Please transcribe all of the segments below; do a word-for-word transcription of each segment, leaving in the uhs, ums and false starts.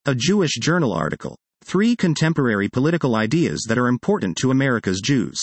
A Jewish Journal article. Three contemporary political ideas that are important to America's Jews.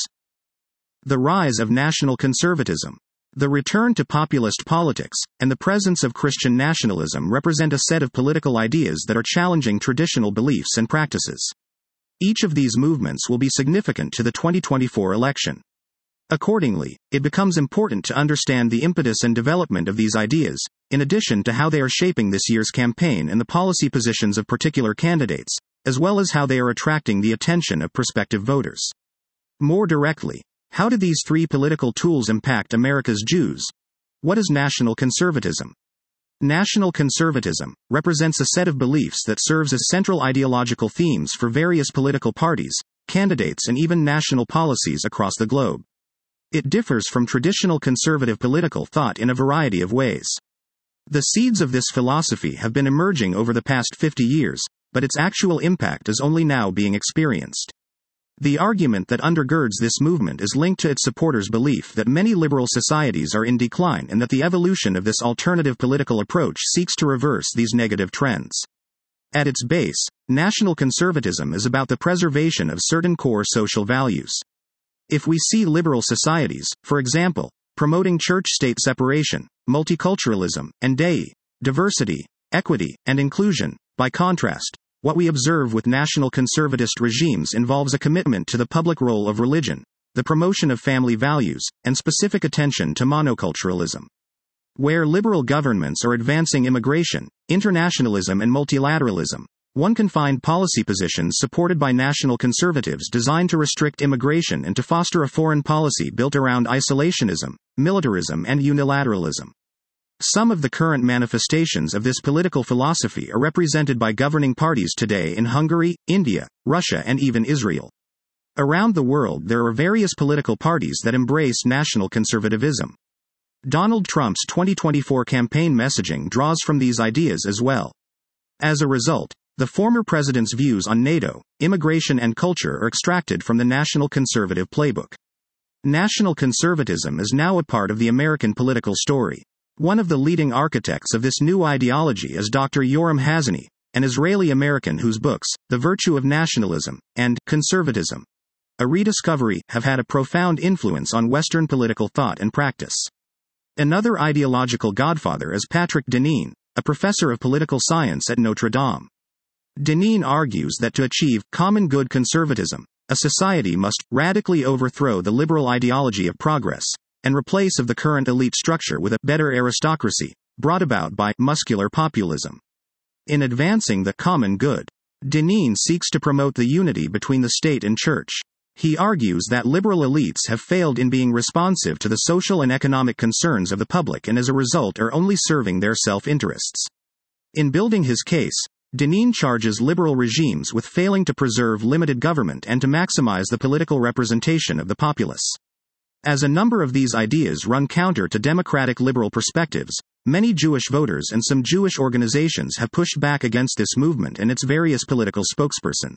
The rise of national conservatism. The return to populist politics, and the presence of Christian nationalism represent a set of political ideas that are challenging traditional beliefs and practices. Each of these movements will be significant to the twenty twenty-four election. Accordingly, it becomes important to understand the impetus and development of these ideas, in addition to how they are shaping this year's campaign and the policy positions of particular candidates, as well as how they are attracting the attention of prospective voters. More directly, how do these three political tools impact America's Jews? What is national conservatism? National conservatism represents a set of beliefs that serves as central ideological themes for various political parties, candidates, and even national policies across the globe. It differs from traditional conservative political thought in a variety of ways. The seeds of this philosophy have been emerging over the past fifty years, but its actual impact is only now being experienced. The argument that undergirds this movement is linked to its supporters' belief that many liberal societies are in decline and that the evolution of this alternative political approach seeks to reverse these negative trends. At its base, national conservatism is about the preservation of certain core social values. If we see liberal societies, for example, promoting church-state separation, multiculturalism, and dei, diversity, equity, and inclusion, by contrast, what we observe with national conservatist regimes involves a commitment to the public role of religion, the promotion of family values, and specific attention to monoculturalism. Where liberal governments are advancing immigration, internationalism, and multilateralism, one can find policy positions supported by national conservatives designed to restrict immigration and to foster a foreign policy built around isolationism, militarism, and unilateralism. Some of the current manifestations of this political philosophy are represented by governing parties today in Hungary, India, Russia, and even Israel. Around the world, there are various political parties that embrace national conservatism. Donald Trump's twenty twenty-four campaign messaging draws from these ideas as well. As a result, the former president's views on NATO, immigration, and culture are extracted from the national conservative playbook. National conservatism is now a part of the American political story. One of the leading architects of this new ideology is Doctor Yoram Hazony, an Israeli-American whose books, The Virtue of Nationalism, and Conservatism, A Rediscovery, have had a profound influence on Western political thought and practice. Another ideological godfather is Patrick Deneen, a professor of political science at Notre Dame. Deneen argues that to achieve common good conservatism, a society must radically overthrow the liberal ideology of progress, and replace of the current elite structure with a better aristocracy, brought about by muscular populism. In advancing the common good, Deneen seeks to promote the unity between the state and church. He argues that liberal elites have failed in being responsive to the social and economic concerns of the public and as a result are only serving their self-interests. In building his case, Deneen charges liberal regimes with failing to preserve limited government and to maximize the political representation of the populace. As a number of these ideas run counter to democratic liberal perspectives, many Jewish voters and some Jewish organizations have pushed back against this movement and its various political spokespersons.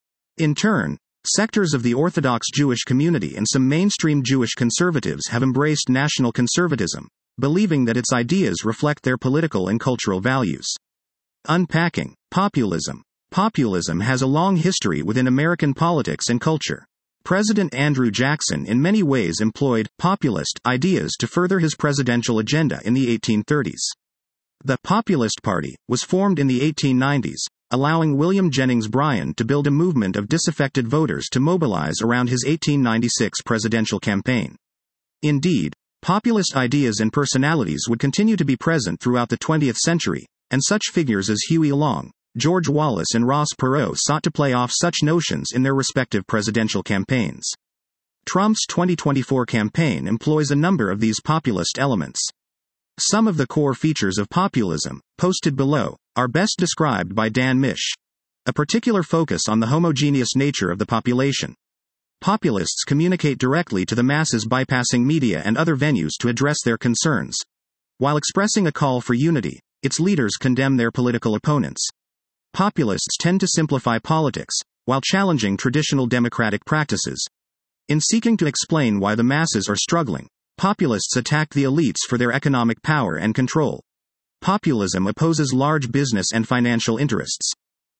In turn, sectors of the Orthodox Jewish community and some mainstream Jewish conservatives have embraced national conservatism, believing that its ideas reflect their political and cultural values. Unpacking populism. Populism has a long history within American politics and culture. President Andrew Jackson in many ways employed populist ideas to further his presidential agenda in the eighteen thirties. The Populist Party was formed in the eighteen nineties, allowing William Jennings Bryan to build a movement of disaffected voters to mobilize around his eighteen ninety-six presidential campaign. Indeed, populist ideas and personalities would continue to be present throughout the twentieth century, and such figures as Huey Long, George Wallace, and Ross Perot sought to play off such notions in their respective presidential campaigns. Trump's twenty twenty-four campaign employs a number of these populist elements. Some of the core features of populism, posted below, are best described by Dan Mish. A particular focus on the homogeneous nature of the population. Populists communicate directly to the masses bypassing media and other venues to address their concerns. While expressing a call for unity, its leaders condemn their political opponents. Populists tend to simplify politics, while challenging traditional democratic practices. In seeking to explain why the masses are struggling, populists attack the elites for their economic power and control. Populism opposes large business and financial interests.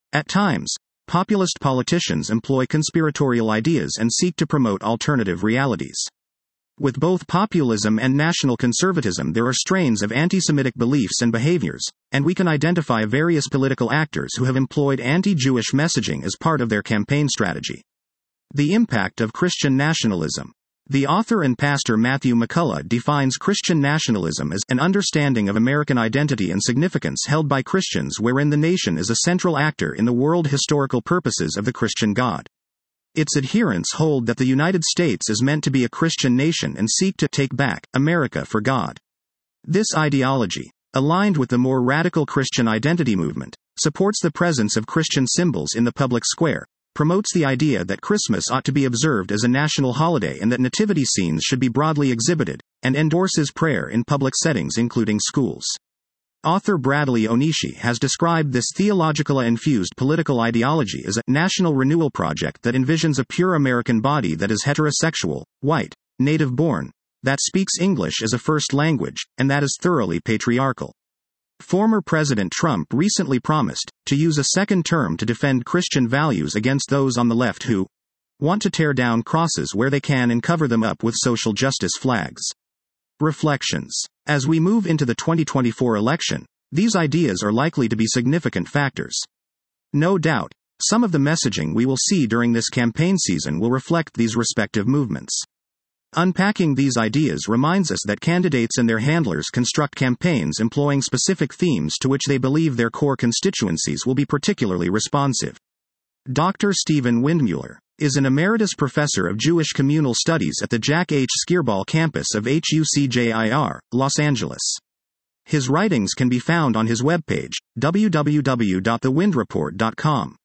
At times, populist politicians employ conspiratorial ideas and seek to promote alternative realities. With both populism and national conservatism, there are strains of anti-Semitic beliefs and behaviors, and we can identify various political actors who have employed anti-Jewish messaging as part of their campaign strategy. The impact of Christian nationalism. The author and pastor Matthew McCullough defines Christian nationalism as an understanding of American identity and significance held by Christians wherein the nation is a central actor in the world historical purposes of the Christian God. Its adherents hold that the United States is meant to be a Christian nation and seek to take back America for God. This ideology, aligned with the more radical Christian identity movement, supports the presence of Christian symbols in the public square, promotes the idea that Christmas ought to be observed as a national holiday and that nativity scenes should be broadly exhibited, and endorses prayer in public settings including schools. Author Bradley Onishi has described this theologically-infused political ideology as a national renewal project that envisions a pure American body that is heterosexual, white, native-born, that speaks English as a first language, and that is thoroughly patriarchal. Former President Trump recently promised to use a second term to defend Christian values against those on the left who want to tear down crosses where they can and cover them up with social justice flags. Reflections. As we move into the twenty twenty-four election, these ideas are likely to be significant factors. No doubt, some of the messaging we will see during this campaign season will reflect these respective movements. Unpacking these ideas reminds us that candidates and their handlers construct campaigns employing specific themes to which they believe their core constituencies will be particularly responsive. Doctor Stephen Windmuller is an emeritus professor of Jewish communal studies at the Jack H. Skirball campus of H U C J I R, Los Angeles. His writings can be found on his webpage, w w w dot the wind report dot com.